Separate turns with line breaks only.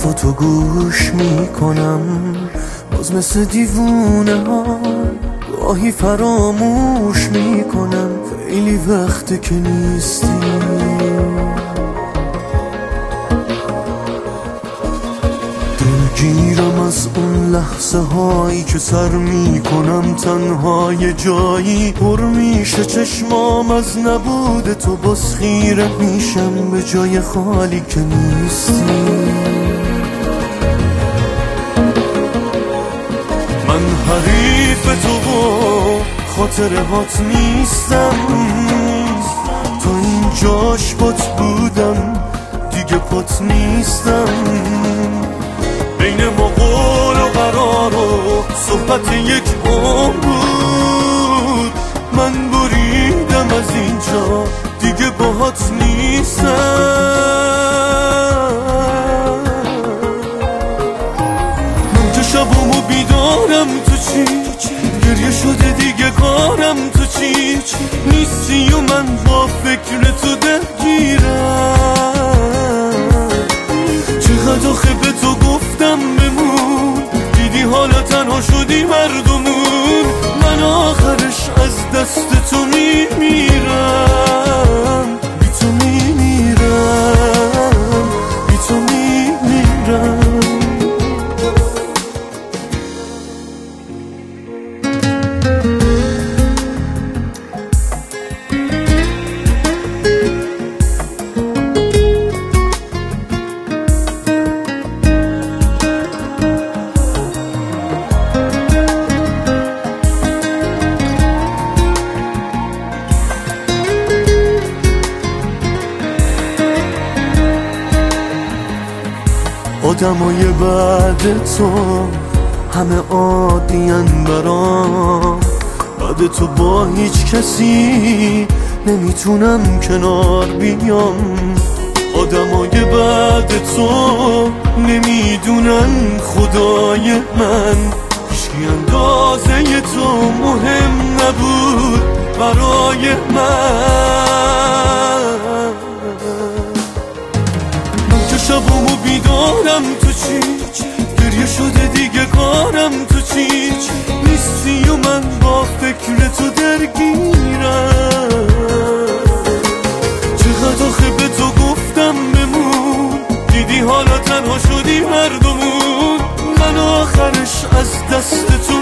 حرفاتو گوش میکنم، باز مثل دیوونه ها گاهی فراموش میکنم. خیلی وقته که نیستی، دلگیرم از اون لحظه هایی که سر میکنم تنها یه جایی. پر میشه چشمام از نبود تو، باز خیره میشم به جای خالی که نیستی. من حریف تو و خاطرهات نیستم، تا اینجاش پات بودم دیگه پات نیستم. بین ما قول و قرار و صحبت یک عمر بود، من بریدم از اینجا دیگه باهات نیستم. من که شبامو بیدارم تو چی، گریه شده دیگه کارم تو چی. نیستی و من با فکر تو درگیرم. چقدر آخه به تو گفتم بمون، دیدی حالا تنها شدی مردمون. من آخرش از دست تو میمیرم، بی تو میمیرم، بی تو میمیرم. آدمای بعد تو همه عادین برام، بعد تو با هیچ کسی نمیتونم کنار بیام. آدمای بعد تو نمیدونن خدای من، هیچکی اندازه تو مهم نبود برای من. من که شبامو بیدارم تو چی، گریه شده دیگه کارم تو چی. نیستی و من با فکر تو درگیرم. چقدر آخه به تو گفتم بمون، دیدی حالا تنها شدی مردمون. من آخرش از دست تو